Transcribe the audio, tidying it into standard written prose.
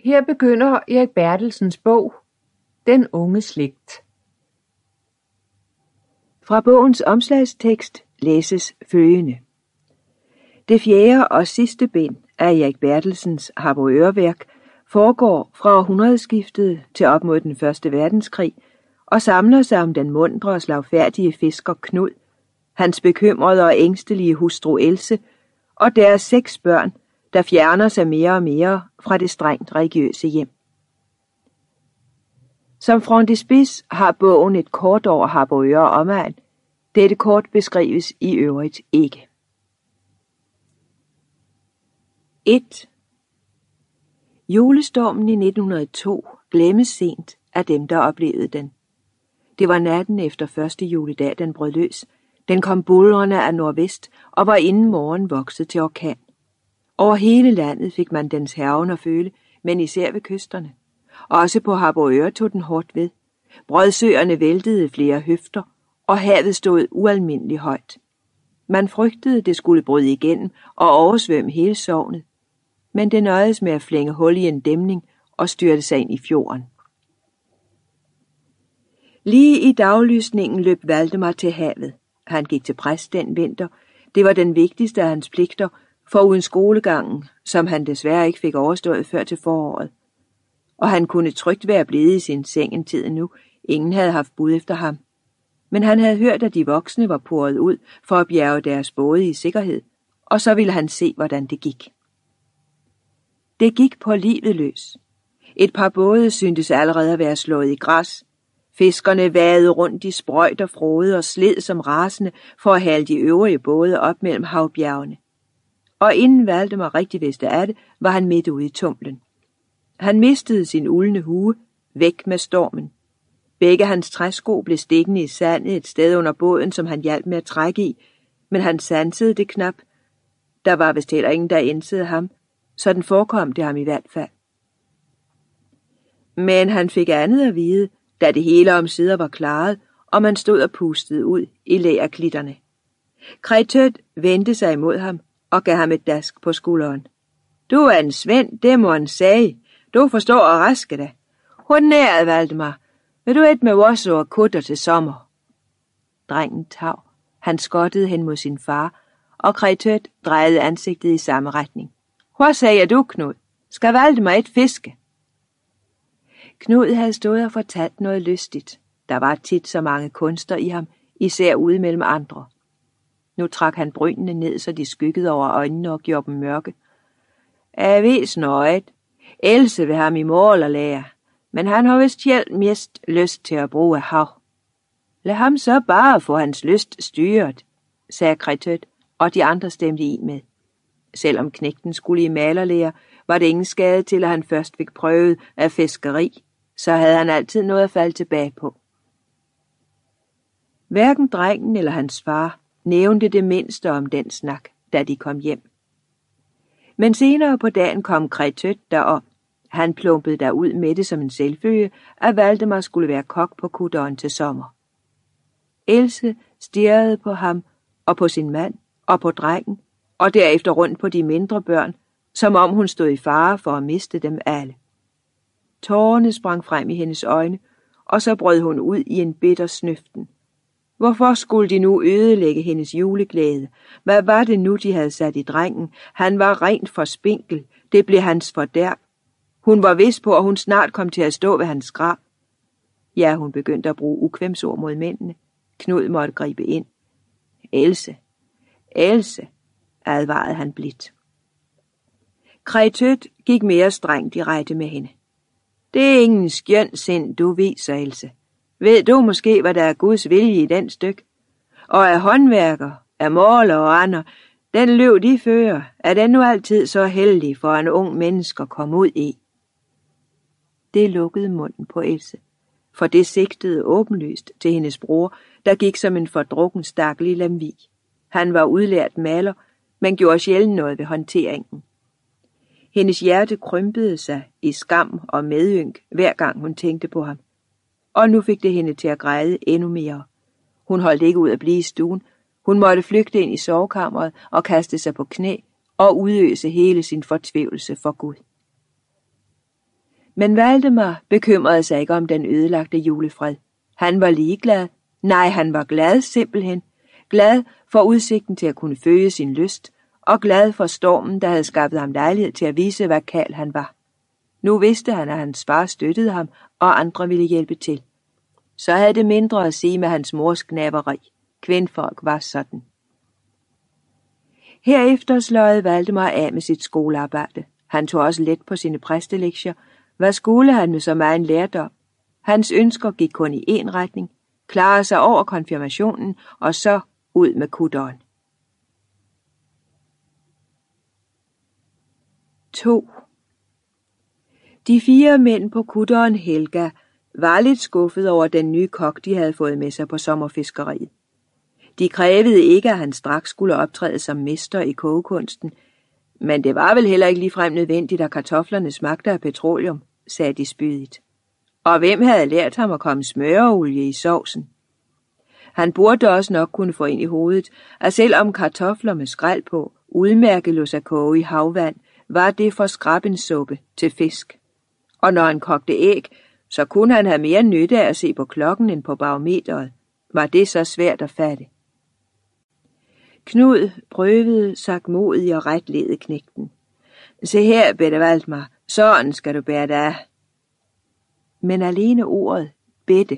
Her begynder Erik Bertelsens bog, Den unge slægt. Fra bogens omslagstekst læses følgende. Det 4. og sidste bind af Erik Bertelsens Harboøre-værk foregår fra århundredeskiftet til op mod den 1. verdenskrig og samler sig om den muntre og slagfærdige fisker Knud, hans bekymrede og ængstelige hustru Else og deres 6 børn, der fjerner sig mere og mere fra det strengt religiøse hjem. Som frontispice har bogen et kort over Harboøre og omegn. Dette kort beskrives i øvrigt ikke. 1. Julestormen i 1902 glemmes sent af dem, der oplevede den. Det var natten efter første juledag, den brød løs. Den kom buldrende af nordvest og var inden morgen vokset til orkan. Over hele landet fik man dens hærgen at føle, men især ved kysterne. Også på Harboøre tog den hårdt ved. Brodsøerne væltede flere høfter, og havet stod ualmindeligt højt. Man frygtede, det skulle bryde igennem og oversvømme hele sognet, men det nøjedes med at flænge hul i en dæmning og styrte sig ind i fjorden. Lige i daglysningen løb Valdemar til havet. Han gik til præst den vinter. Det var den vigtigste af hans pligter, foruden skolegangen, som han desværre ikke fik overstået før til foråret. Og han kunne trygt være blevet i sin seng en tid nu. Ingen havde haft bud efter ham. Men han havde hørt, at de voksne var poret ud for at bjerge deres både i sikkerhed, og så ville han se, hvordan det gik. Det gik på livet løs. Et par både syntes allerede at være slået i græs. Fiskerne vadede rundt i sprøjt og frode og sled som rasende for at hale de øvrige både op mellem havbjergene. Og inden Valdemar rigtig vidste af det, var han midt ude i tumlen. Han mistede sin uldne hue, væk med stormen. Begge hans træsko blev stikkende i sandet et sted under båden, som han hjalp med at trække i, men han sansede det knap. Der var vist heller ingen, der indsede ham, så den forekom det ham i hvert fald. Men han fik andet at vide, da det hele omsider var klaret, og man stod og pustede ud i lægerklitterne. Kretøt vendte sig imod ham og gav ham et dask på skulderen. Du er en svend, det må han sige. Du forstår at raske dig. Hvordan er det, Valdemar? Vil du et med vores og kutter til sommer? Drengen tav. Han skottede hen mod sin far, og Kretøt drejede ansigtet i samme retning. Hvad siger du, Knud? Skal Valdemar et fiske? Knud havde stået og fortalt noget lystigt. Der var tit så mange kunster i ham, især ude mellem andre. Nu trak han brynene ned, så de skyggede over øjnene og gjorde dem mørke. Jeg ved snøjet. Else vil ham i mål og lære, men han har vist helt mest lyst til at bruge hav. Lad ham så bare få hans lyst styret, sagde Kretøt, og de andre stemte i med. Selvom knægten skulle i malerlære, var det ingen skade til, at han først fik prøvet af fiskeri, så havde han altid noget at falde tilbage på. Hverken drengen eller hans far nævnte det mindste om den snak, da de kom hjem. Men senere på dagen kom Kretøt derom. Han plumpede derud med det som en selvfølge, at Valdemar skulle være kok på kutteren til sommer. Else stirrede på ham og på sin mand og på drengen, og derefter rundt på de mindre børn, som om hun stod i fare for at miste dem alle. Tårerne sprang frem i hendes øjne, og så brød hun ud i en bitter snøften. Hvorfor skulle de nu ødelægge hendes juleglæde? Hvad var det nu, de havde sat i drengen? Han var rent for spinkel. Det blev hans fordærv. Hun var vis på, at hun snart kom til at stå ved hans grav. Ja, hun begyndte at bruge ukvemsord mod mændene. Knud måtte gribe ind. Else, Else, advarede han blidt. Kretøt gik mere strengt i rette med hende. Det er ingen skøn sind, du viser, Else. Ved du måske, hvad der er Guds vilje i den stykke? Og er håndværker, er måler og andre, den løv de fører, er den nu altid så heldig for en ung menneske at komme ud i? Det lukkede munden på Else, for det sigtede åbenlyst til hendes bror, der gik som en fordrukken stakkel i Lemvig. Han var udlært maler, men gjorde sjældent noget ved håndteringen. Hendes hjerte krympede sig i skam og medynk, hver gang hun tænkte på ham. Og nu fik det hende til at græde endnu mere. Hun holdt ikke ud at blive i stuen. Hun måtte flygte ind i sovekammeret og kaste sig på knæ og udøse hele sin fortvivlelse for Gud. Men Valdemar bekymrede sig ikke om den ødelagte julefred. Han var ligeglad. Nej, han var glad simpelthen. Glad for udsigten til at kunne følge sin lyst, og glad for stormen, der havde skaffet ham lejlighed til at vise, hvad kald han var. Nu vidste han, at hans far støttede ham, og andre ville hjælpe til. Så havde det mindre at sige med hans mors gnaveri. Kvindfolk var sådan. Herefter sløjede Valdemar af med sit skolearbejde. Han tog også let på sine præstelektier. Hvad skulle han med så meget lærdom? Hans ønsker gik kun i én retning. Klare sig over konfirmationen, og så ud med kutteren. 2. De 4 mænd på kutteren Helga var lidt skuffet over den nye kok, de havde fået med sig på sommerfiskeriet. De krævede ikke, at han straks skulle optræde som mester i kogekunsten, men det var vel heller ikke ligefrem nødvendigt, at kartoflerne smagte af petroleum, sagde de spydigt. Og hvem havde lært ham at komme smøreolie i sovsen? Han burde også nok kunne få ind i hovedet, at selvom kartofler med skrald på udmærket lå sig koge i havvand, var det for skrabbensuppe til fisk. Og når han kogte æg, så kunne han have mere nytte af at se på klokken end på barometeret. Var det så svært at fatte? Knud prøvede sagtmodigt og retlede knægten. Se her, Bette Valdemar, sådan skal du bære dig af. Men alene ordet Bette